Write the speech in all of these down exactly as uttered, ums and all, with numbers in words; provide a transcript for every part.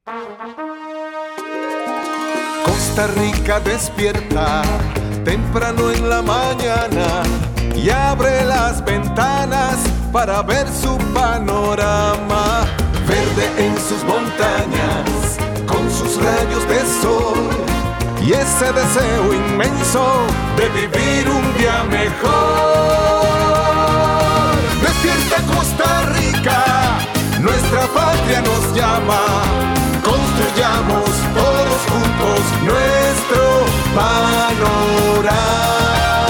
Costa Rica despierta temprano en la mañana y abre las ventanas para ver su panorama. Verde en sus montañas, con sus rayos de sol y ese deseo inmenso de vivir un día mejor. Despierta Costa Rica, nuestra patria nos llama. Construyamos todos juntos nuestro panorama.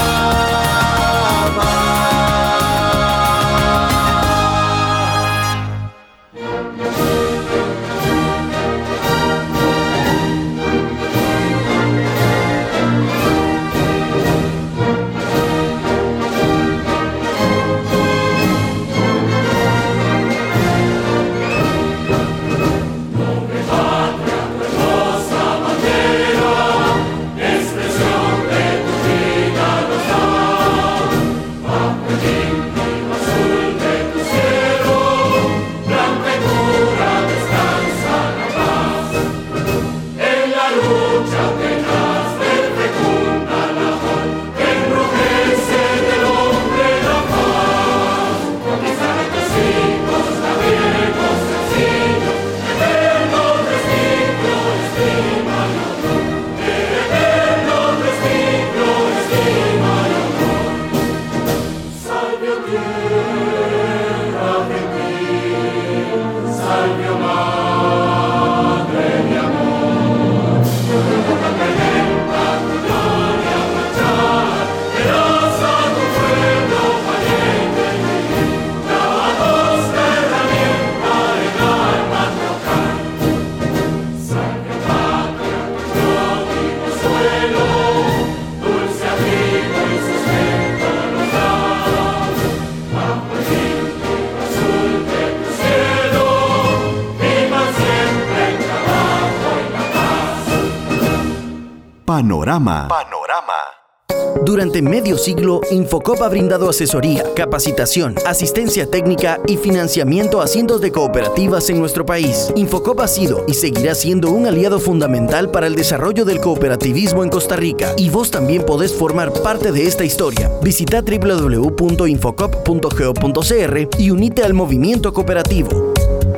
Panorama. Panorama. Durante medio siglo, Infocop ha brindado asesoría, capacitación, asistencia técnica y financiamiento a cientos de cooperativas en nuestro país. Infocop ha sido y seguirá siendo un aliado fundamental para el desarrollo del cooperativismo en Costa Rica. Y vos también podés formar parte de esta historia. Visita doble u doble u doble u punto infocop punto go punto c r y unite al movimiento cooperativo.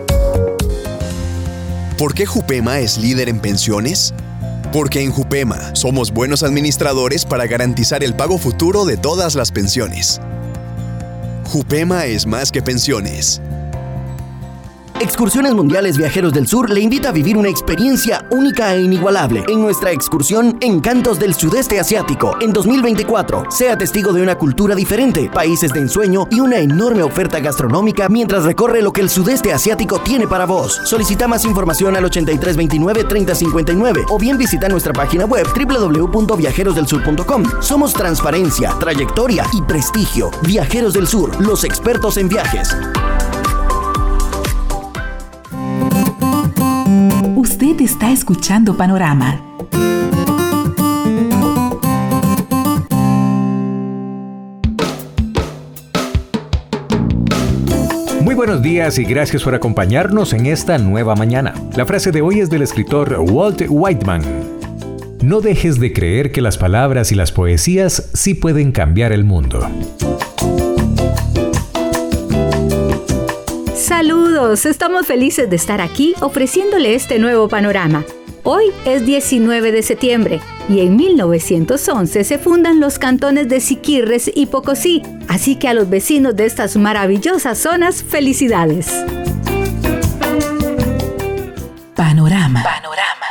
¿Por qué Jupema es líder en pensiones? Porque en Jupema somos buenos administradores para garantizar el pago futuro de todas las pensiones. Jupema es más que pensiones. Excursiones Mundiales Viajeros del Sur le invita a vivir una experiencia única e inigualable en nuestra excursión Encantos del Sudeste Asiático en dos mil veinticuatro. Sea testigo de una cultura diferente, países de ensueño y una enorme oferta gastronómica mientras recorre lo que el Sudeste Asiático tiene para vos. Solicita más información al ochenta y tres veintinueve treinta cincuenta y nueve o bien visita nuestra página web doble u doble u doble u punto viajeros del sur punto com. Somos transparencia, trayectoria y prestigio. Viajeros del Sur, los expertos en viajes. Usted está escuchando Panorama. Muy buenos días y gracias por acompañarnos en esta nueva mañana. La frase de hoy es del escritor Walt Whitman. No dejes de creer que las palabras y las poesías sí pueden cambiar el mundo. Saludos, estamos felices de estar aquí ofreciéndole este nuevo panorama. Hoy es diecinueve de septiembre y en mil novecientos once se fundan los cantones de Siquirres y Pocosí, así que a los vecinos de estas maravillosas zonas, felicidades. Panorama. Panorama.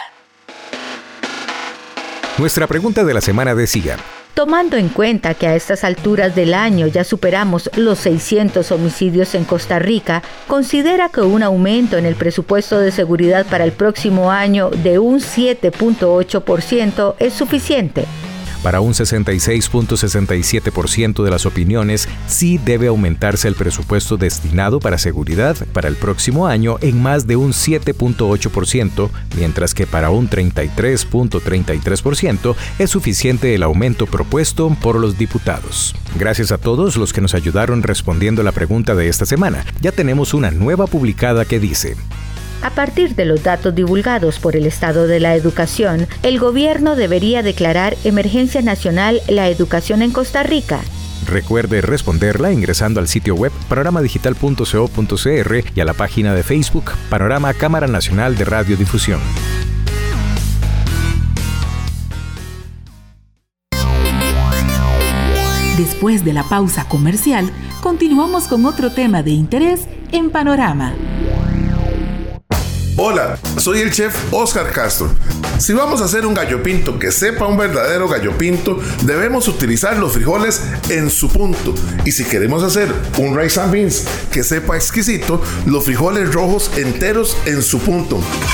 Nuestra pregunta de la semana decía: tomando en cuenta que a estas alturas del año ya superamos los seiscientos homicidios en Costa Rica, ¿considera que un aumento en el presupuesto de seguridad para el próximo año de un siete punto ocho por ciento es suficiente? Para un sesenta y seis punto sesenta y siete por ciento de las opiniones, sí debe aumentarse el presupuesto destinado para seguridad para el próximo año en más de un siete punto ocho por ciento, mientras que para un treinta y tres punto treinta y tres por ciento es suficiente el aumento propuesto por los diputados. Gracias a todos los que nos ayudaron respondiendo la pregunta de esta semana. Ya tenemos una nueva publicada que dice: A partir de los datos divulgados por el Estado de la Educación, el gobierno debería declarar emergencia nacional la educación en Costa Rica. Recuerde responderla ingresando al sitio web panorama digital punto co punto cr y a la página de Facebook Panorama Cámara Nacional de Radiodifusión. Después de la pausa comercial, continuamos con otro tema de interés en Panorama. Hola, soy el chef Oscar Castro. Si vamos a hacer un gallo pinto que sepa un verdadero gallo pinto, debemos utilizar los frijoles en su punto. Y si queremos hacer un rice and beans que sepa exquisito, los frijoles rojos enteros en su punto.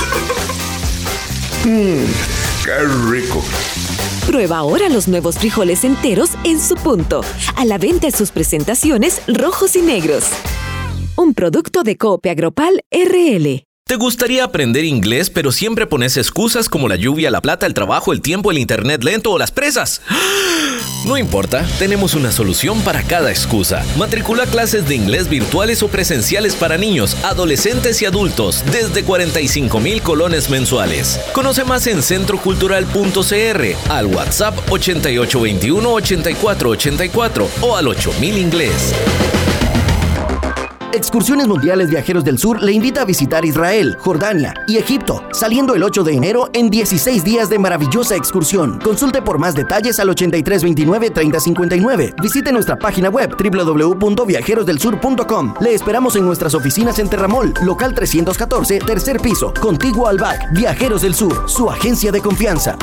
Mmm, qué rico. Prueba ahora los nuevos frijoles enteros en su punto. A la venta en sus presentaciones rojos y negros. Un producto de Coop Agropal R L. ¿Te gustaría aprender inglés, pero siempre pones excusas como la lluvia, la plata, el trabajo, el tiempo, el internet lento o las presas? No importa, tenemos una solución para cada excusa. Matricula clases de inglés virtuales o presenciales para niños, adolescentes y adultos desde cuarenta y cinco mil colones mensuales. Conoce más en centro cultural punto c r, al WhatsApp ochenta y ocho veintiuno ochenta y cuatro ochenta y cuatro o al ocho mil inglés. Excursiones Mundiales Viajeros del Sur le invita a visitar Israel, Jordania y Egipto, saliendo el ocho de enero en dieciséis días de maravillosa excursión. Consulte por más detalles al ochenta y tres veintinueve treinta cincuenta y nueve. Visite nuestra página web doble u doble u doble u punto viajeros del sur punto com. Le esperamos en nuestras oficinas en Terramol, local trescientos catorce, tercer piso, contiguo al B A C. Viajeros del Sur, su agencia de confianza.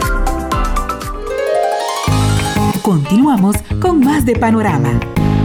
Continuamos con más de Panorama.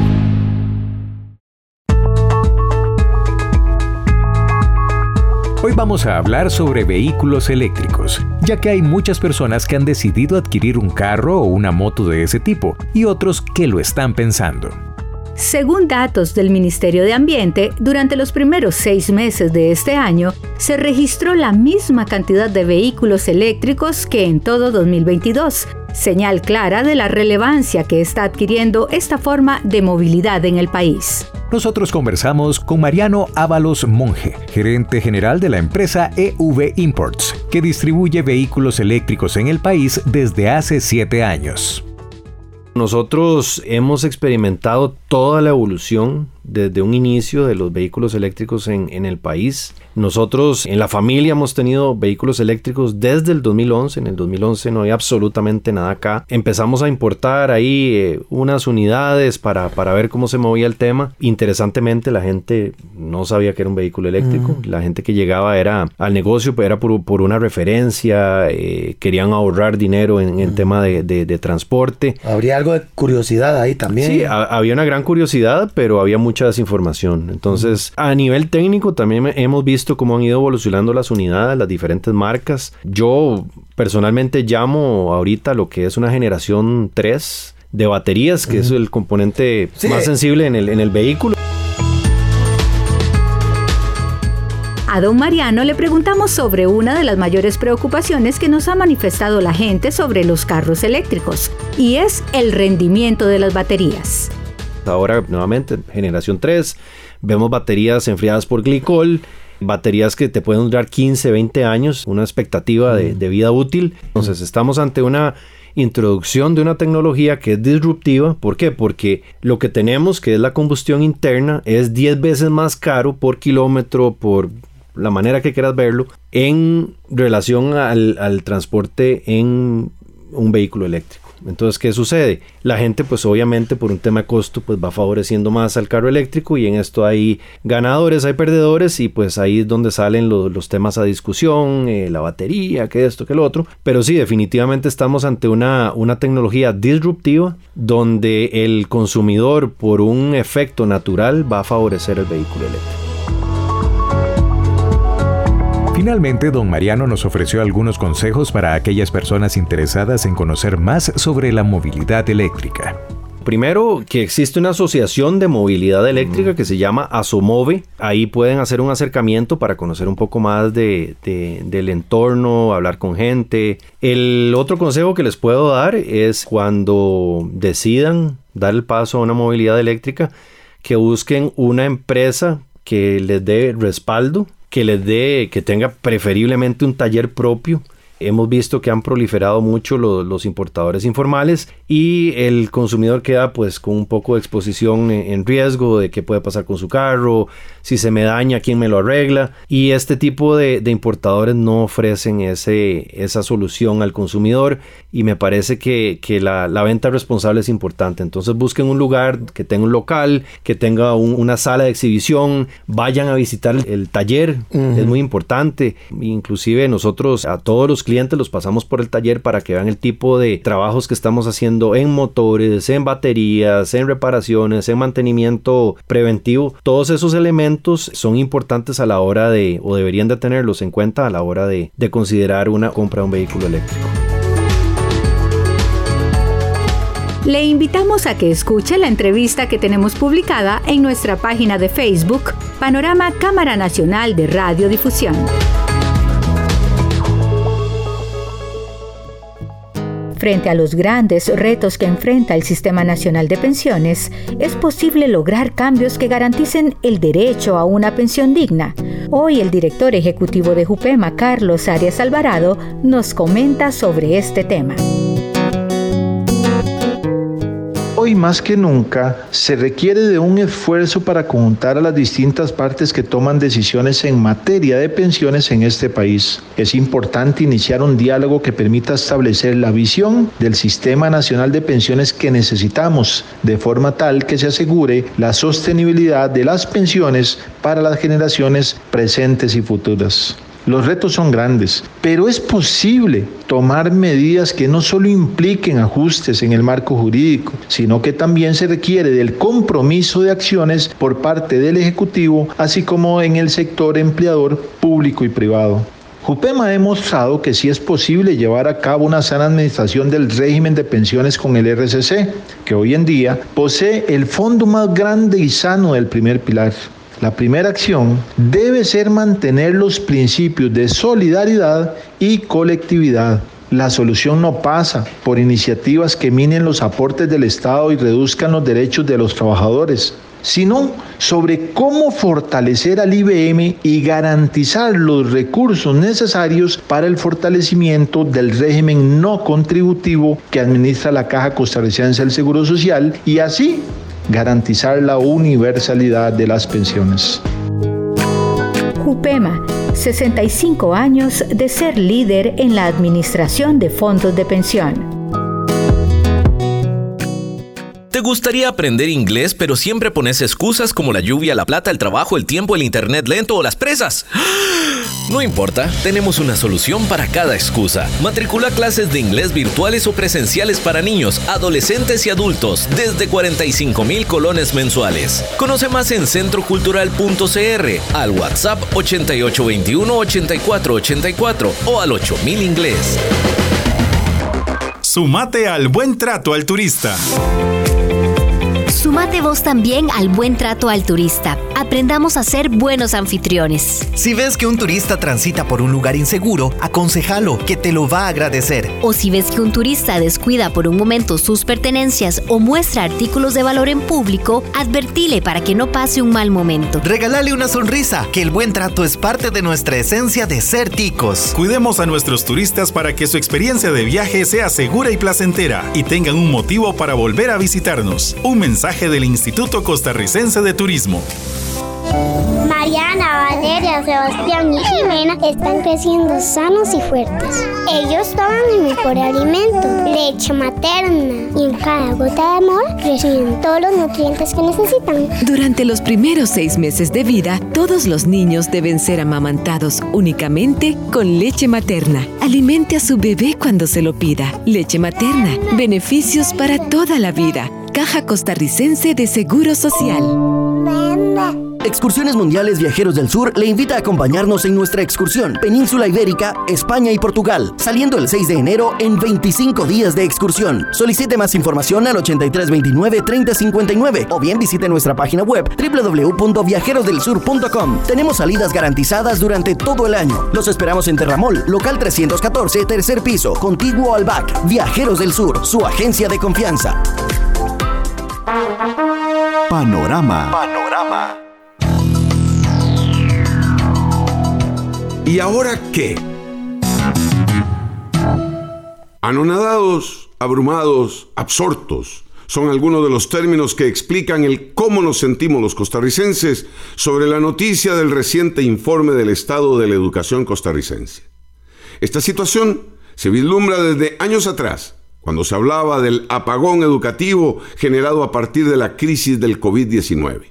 Hoy vamos a hablar sobre vehículos eléctricos, ya que hay muchas personas que han decidido adquirir un carro o una moto de ese tipo y otros que lo están pensando. Según datos del Ministerio de Ambiente, durante los primeros seis meses de este año, se registró la misma cantidad de vehículos eléctricos que en todo dos mil veintidós, señal clara de la relevancia que está adquiriendo esta forma de movilidad en el país. Nosotros conversamos con Mariano Ábalos Monge, gerente general de la empresa E V Imports, que distribuye vehículos eléctricos en el país desde hace siete años. Nosotros hemos experimentado toda la evolución desde un inicio de los vehículos eléctricos en, en el país. Nosotros en la familia hemos tenido vehículos eléctricos desde el dos mil once. En el dos mil once no había absolutamente nada acá. Empezamos a importar ahí eh, unas unidades para, para ver cómo se movía el tema. Interesantemente, la gente no sabía que era un vehículo eléctrico. Mm. La gente que llegaba era al negocio, era por, por una referencia. Eh, querían ahorrar dinero en el mm. tema de, de, de transporte. Habría algo de curiosidad ahí también. Sí, a, había una gran curiosidad, pero había mucha desinformación. Entonces, mm. a nivel técnico también hemos visto cómo han ido evolucionando las unidades, las diferentes marcas. Yo personalmente llamo ahorita lo que es una generación tres de baterías, que mm. es el componente sí. más sensible en el, en el vehículo. A don Mariano le preguntamos sobre una de las mayores preocupaciones que nos ha manifestado la gente sobre los carros eléctricos, y es el rendimiento de las baterías. Ahora, nuevamente, generación tres, vemos baterías enfriadas por glicol, baterías que te pueden durar quince, veinte años, una expectativa de, de vida útil. Entonces, estamos ante una introducción de una tecnología que es disruptiva. ¿Por qué? Porque lo que tenemos, que es la combustión interna, es diez veces más caro por kilómetro, por la manera que quieras verlo, en relación al, al transporte en un vehículo eléctrico. Entonces, ¿qué sucede? La gente, pues obviamente por un tema de costo, pues va favoreciendo más al carro eléctrico, y en esto hay ganadores, hay perdedores, y pues ahí es donde salen los, los temas a discusión, eh, la batería, que esto, que lo otro. Pero sí, definitivamente estamos ante una, una tecnología disruptiva donde el consumidor, por un efecto natural, va a favorecer el vehículo eléctrico. Finalmente, don Mariano nos ofreció algunos consejos para aquellas personas interesadas en conocer más sobre la movilidad eléctrica. Primero, que existe una asociación de movilidad eléctrica que se llama ASOMOVE. Ahí pueden hacer un acercamiento para conocer un poco más de, de, del entorno, hablar con gente. El otro consejo que les puedo dar es, cuando decidan dar el paso a una movilidad eléctrica, que busquen una empresa que les dé respaldo que les dé, que tenga preferiblemente un taller propio. Hemos visto que han proliferado mucho los, los importadores informales y el consumidor queda pues con un poco de exposición en, en riesgo de qué puede pasar con su carro, si se me daña, quién me lo arregla, y este tipo de, de importadores no ofrecen ese, esa solución al consumidor, y me parece que, que la, la venta responsable es importante. Entonces busquen un lugar que tenga un local, que tenga un, una sala de exhibición, vayan a visitar el, el taller, uh-huh. Es muy importante. Inclusive nosotros a todos los clientes los pasamos por el taller para que vean el tipo de trabajos que estamos haciendo en motores, en baterías, en reparaciones, en mantenimiento preventivo. Todos esos elementos son importantes a la hora de, o deberían de tenerlos en cuenta a la hora de, de considerar una compra de un vehículo eléctrico. Le invitamos a que escuche la entrevista que tenemos publicada en nuestra página de Facebook, Panorama Cámara Nacional de Radiodifusión. Frente a los grandes retos que enfrenta el Sistema Nacional de Pensiones, es posible lograr cambios que garanticen el derecho a una pensión digna. Hoy el director ejecutivo de Jupema, Carlos Arias Alvarado, nos comenta sobre este tema. Hoy más que nunca se requiere de un esfuerzo para conjuntar a las distintas partes que toman decisiones en materia de pensiones en este país. Es importante iniciar un diálogo que permita establecer la visión del Sistema Nacional de Pensiones que necesitamos, de forma tal que se asegure la sostenibilidad de las pensiones para las generaciones presentes y futuras. Los retos son grandes, pero es posible tomar medidas que no solo impliquen ajustes en el marco jurídico, sino que también se requiere del compromiso de acciones por parte del Ejecutivo, así como en el sector empleador público y privado. Jupema ha demostrado que sí es posible llevar a cabo una sana administración del régimen de pensiones con el R C C, que hoy en día posee el fondo más grande y sano del primer pilar. La primera acción debe ser mantener los principios de solidaridad y colectividad. La solución no pasa por iniciativas que minen los aportes del Estado y reduzcan los derechos de los trabajadores, sino sobre cómo fortalecer al I B M y garantizar los recursos necesarios para el fortalecimiento del régimen no contributivo que administra la Caja Costarricense del Seguro Social y así garantizar la universalidad de las pensiones. Jupema, sesenta y cinco años de ser líder en la administración de fondos de pensión. ¿Te gustaría aprender inglés, pero siempre pones excusas como la lluvia, la plata, el trabajo, el tiempo, el internet lento o las presas? No importa, tenemos una solución para cada excusa. Matricula clases de inglés virtuales o presenciales para niños, adolescentes y adultos desde cuarenta y cinco mil colones mensuales. Conoce más en centro cultural punto c r, al WhatsApp ochenta y ocho veintiuno, ochenta y cuatro ochenta y cuatro o al ocho mil inglés. Sumate al buen trato al turista. Sumate vos también al buen trato al turista. Aprendamos a ser buenos anfitriones. Si ves que un turista transita por un lugar inseguro, aconsejalo, que te lo va a agradecer. O si ves que un turista descuida por un momento sus pertenencias o muestra artículos de valor en público, advertile para que no pase un mal momento. Regálale una sonrisa, que el buen trato es parte de nuestra esencia de ser ticos. Cuidemos a nuestros turistas para que su experiencia de viaje sea segura y placentera y tengan un motivo para volver a visitarnos. Un mensaje del Instituto Costarricense de Turismo. Mariana, Valeria, Sebastián y Jimena están creciendo sanos y fuertes. Ellos toman el mejor alimento, leche materna, y en cada gota de amor reciben todos los nutrientes que necesitan. Durante los primeros seis meses de vida, todos los niños deben ser amamantados únicamente con leche materna. Alimente a su bebé cuando se lo pida. Leche materna, beneficios para toda la vida. Caja Costarricense de Seguro Social. Excursiones Mundiales Viajeros del Sur le invita a acompañarnos en nuestra excursión Península Ibérica, España y Portugal, saliendo el seis de enero en veinticinco días de excursión. Solicite más información al ochenta y tres veintinueve, treinta cincuenta y nueve o bien visite nuestra página web doble u doble u doble u punto viajeros del sur punto com. Tenemos salidas garantizadas durante todo el año. Los esperamos en Terramol, local trescientos catorce, tercer piso, contiguo al B A C. Viajeros del Sur, su agencia de confianza. Panorama. Panorama. ¿Y ahora qué? Anonadados, abrumados, absortos, son algunos de los términos que explican el cómo nos sentimos los costarricenses sobre la noticia del reciente informe del estado de la educación costarricense. Esta situación se vislumbra desde años atrás, cuando se hablaba del apagón educativo generado a partir de la crisis del covid diecinueve.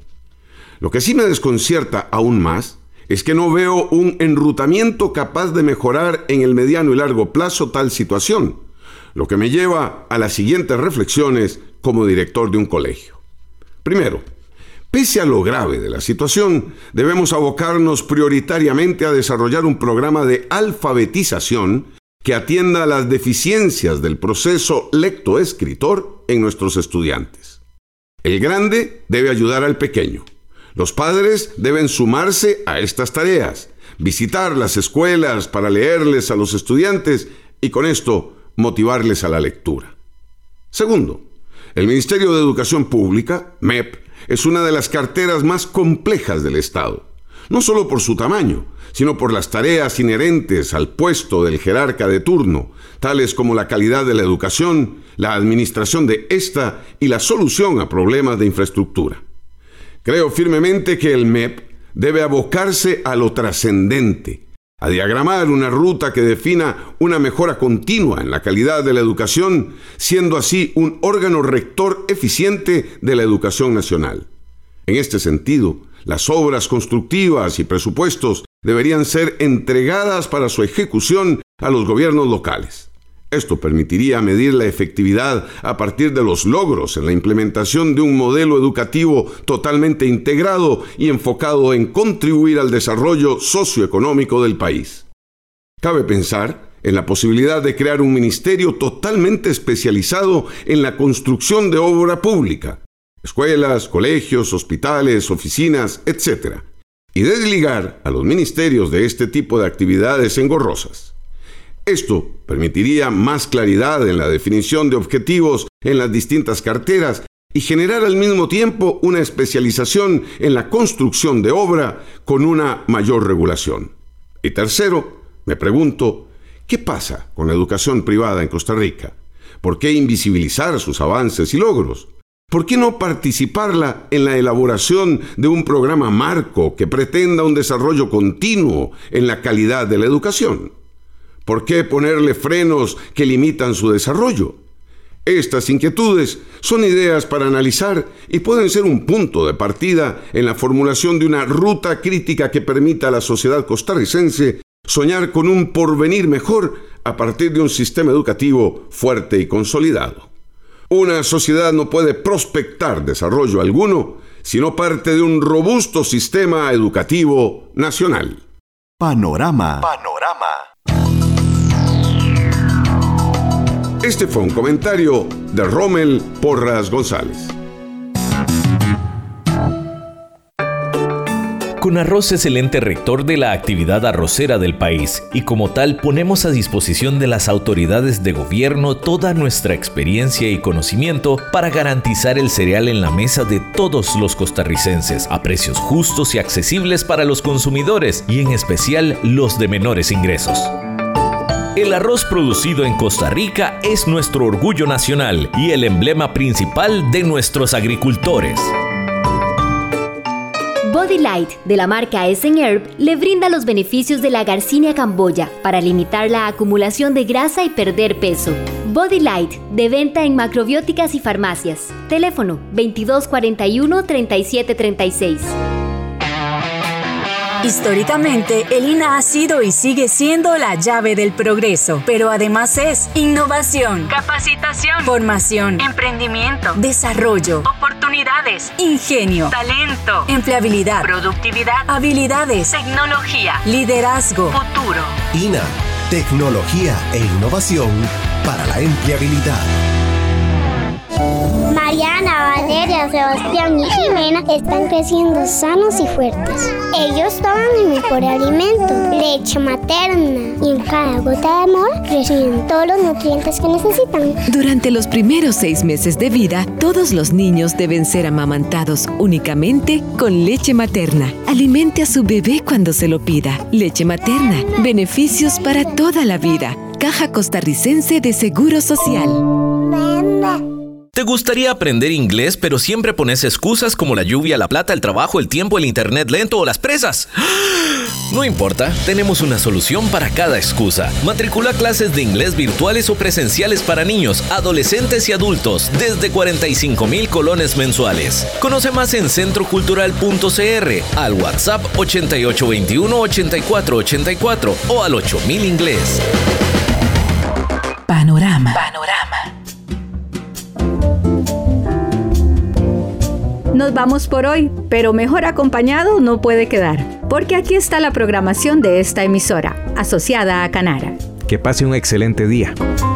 Lo que sí me desconcierta aún más es que no veo un enrutamiento capaz de mejorar en el mediano y largo plazo tal situación, lo que me lleva a las siguientes reflexiones como director de un colegio. Primero, pese a lo grave de la situación, debemos abocarnos prioritariamente a desarrollar un programa de alfabetización que atienda a las deficiencias del proceso lectoescritor en nuestros estudiantes. El grande debe ayudar al pequeño. Los padres deben sumarse a estas tareas, visitar las escuelas para leerles a los estudiantes y con esto motivarles a la lectura. Segundo, el Ministerio de Educación Pública, M E P, es una de las carteras más complejas del Estado, no solo por su tamaño, sino por las tareas inherentes al puesto del jerarca de turno, tales como la calidad de la educación, la administración de esta y la solución a problemas de infraestructura. Creo firmemente que el M E P debe abocarse a lo trascendente, a diagramar una ruta que defina una mejora continua en la calidad de la educación, siendo así un órgano rector eficiente de la educación nacional. En este sentido, las obras constructivas y presupuestos deberían ser entregadas para su ejecución a los gobiernos locales. Esto permitiría medir la efectividad a partir de los logros en la implementación de un modelo educativo totalmente integrado y enfocado en contribuir al desarrollo socioeconómico del país. Cabe pensar en la posibilidad de crear un ministerio totalmente especializado en la construcción de obra pública, escuelas, colegios, hospitales, oficinas, etcétera, y desligar a los ministerios de este tipo de actividades engorrosas. Esto permitiría más claridad en la definición de objetivos en las distintas carteras y generar al mismo tiempo una especialización en la construcción de obra con una mayor regulación. Y tercero, me pregunto, ¿qué pasa con la educación privada en Costa Rica? ¿Por qué invisibilizar sus avances y logros? ¿Por qué no participarla en la elaboración de un programa marco que pretenda un desarrollo continuo en la calidad de la educación? ¿Por qué ponerle frenos que limitan su desarrollo? Estas inquietudes son ideas para analizar y pueden ser un punto de partida en la formulación de una ruta crítica que permita a la sociedad costarricense soñar con un porvenir mejor a partir de un sistema educativo fuerte y consolidado. Una sociedad no puede prospectar desarrollo alguno si no parte de un robusto sistema educativo nacional. Panorama. Panorama. Este fue un comentario de Rommel Porras González. Conarroz es el ente rector de la actividad arrocera del país y como tal ponemos a disposición de las autoridades de gobierno toda nuestra experiencia y conocimiento para garantizar el cereal en la mesa de todos los costarricenses a precios justos y accesibles para los consumidores y en especial los de menores ingresos. El arroz producido en Costa Rica es nuestro orgullo nacional y el emblema principal de nuestros agricultores. Body Light, de la marca Essen Herb, le brinda los beneficios de la Garcinia camboya para limitar la acumulación de grasa y perder peso. Body Light, de venta en macrobióticas y farmacias. Teléfono veintidós cuarenta y uno, treinta y siete treinta y seis. Históricamente, el I N A ha sido y sigue siendo la llave del progreso, pero además es innovación, capacitación, formación, emprendimiento, desarrollo, oportunidades, ingenio, talento, empleabilidad, productividad, habilidades, tecnología, liderazgo, futuro. I N A, tecnología e innovación para la empleabilidad. Mariana, Valeria, Sebastián y Jimena están creciendo sanos y fuertes. Ellos toman el mejor alimento, leche materna, y en cada gota de amor reciben todos los nutrientes que necesitan. Durante los primeros seis meses de vida, todos los niños deben ser amamantados únicamente con leche materna. Alimente a su bebé cuando se lo pida. Leche materna, beneficios para toda la vida. Caja Costarricense de Seguro Social. ¿Te gustaría aprender inglés pero siempre pones excusas como la lluvia, la plata, el trabajo, el tiempo, el internet lento o las presas? No importa, tenemos una solución para cada excusa. Matricula clases de inglés virtuales o presenciales para niños, adolescentes y adultos desde cuarenta y cinco mil colones mensuales. Conoce más en centro cultural punto c r, al WhatsApp ochenta y ocho veintiuno ochenta y cuatro ochenta y cuatro o al ocho mil inglés. Panorama. Panorama. Nos vamos por hoy, pero mejor acompañado no puede quedar, porque aquí está la programación de esta emisora, asociada a Canara. Que pase un excelente día.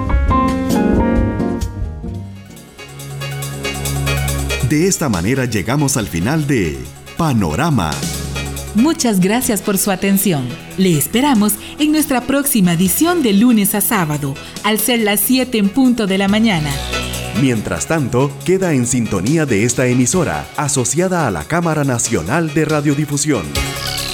De esta manera llegamos al final de Panorama. Muchas gracias por su atención. Le esperamos en nuestra próxima edición de lunes a sábado, al ser las siete en punto de la mañana. Mientras tanto, queda en sintonía de esta emisora, asociada a la Cámara Nacional de Radiodifusión.